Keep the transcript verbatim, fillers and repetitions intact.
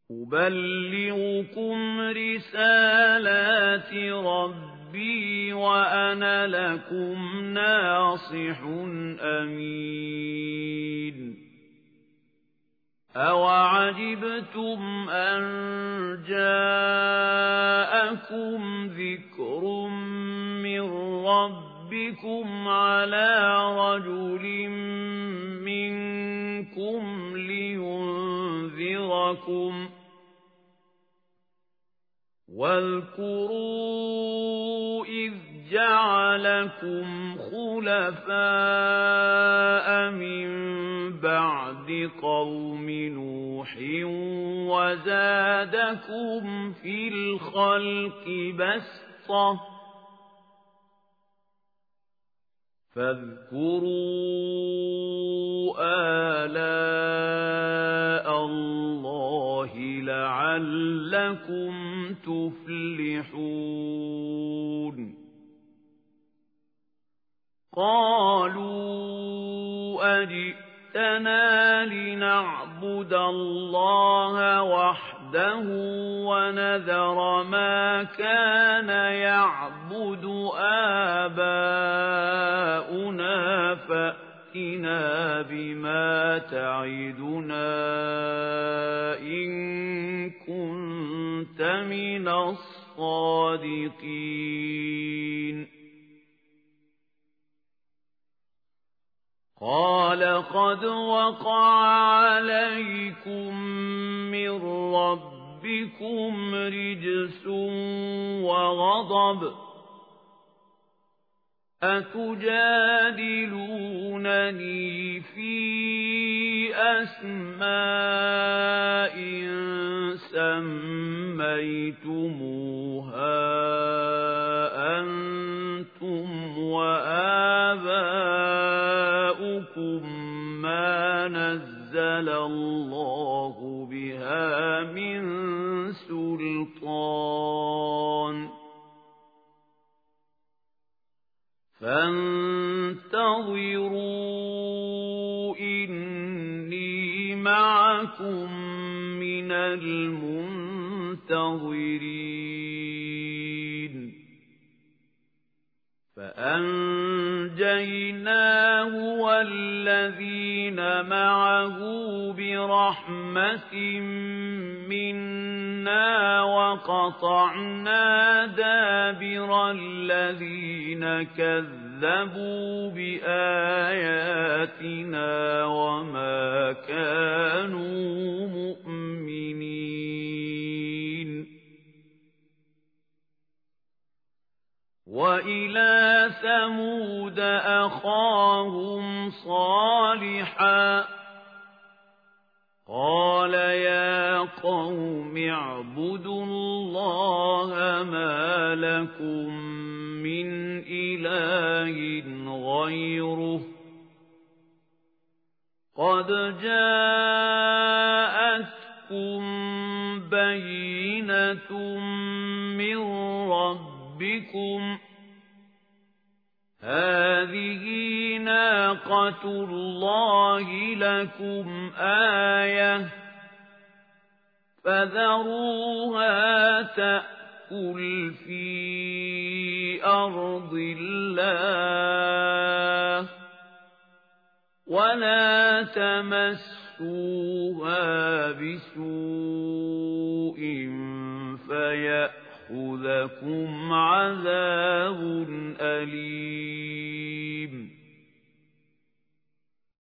أُبَلِّغُكُمْ رِسَالَاتِ رَبِّي وَأَنَا لَكُمْ نَاصِحٌ أَمِينٌ أَوَعَجِبْتُمْ أَن جَاءَكُمْ ذِكْرٌ مِّن رَّبِّكُمْ عَلَىٰ رَجُلٍ مِّنكُمْ لِيُنذِرَكُمْ ۚ وَاذْكُرُوا إِذْ جَعَلَكُمْ خُلَفَاءَ مِن بَعْدِ قَوْمِ نُوحٍ وَزَادَكُمْ فِي الْخَلْقِ بَسْطَةً ۖ فاذكروا آلاء الله لعلكم تفلحون قالوا أجئتنا لنعبد الله وحده ونذر ما كان يعبد آباؤنا فأتنا بما تعدنا إن كنت من الصادقين قال قد وقع عليكم من ربكم رجس وغضب أتجادلونني في أسماء سميتموها أنتم وآباؤكم ما نزل الله بها من سلطان فانتظروا إني معكم من المنتظرين فأنجيناه والذين معه برحمة منا وقطعنا دابر الذين كذبوا بآياتنا وما كانوا مؤمنين وإلى ثمود أخاهم صالحا قال يا قوم اعبدوا الله ما لكم من إله غيره قد جاءتكم بينة من ربكم هذه ناقة الله لكم آية فذروها تأكل في أرض الله ولا تمسوها بسوء فيأخذكم عذاب أليم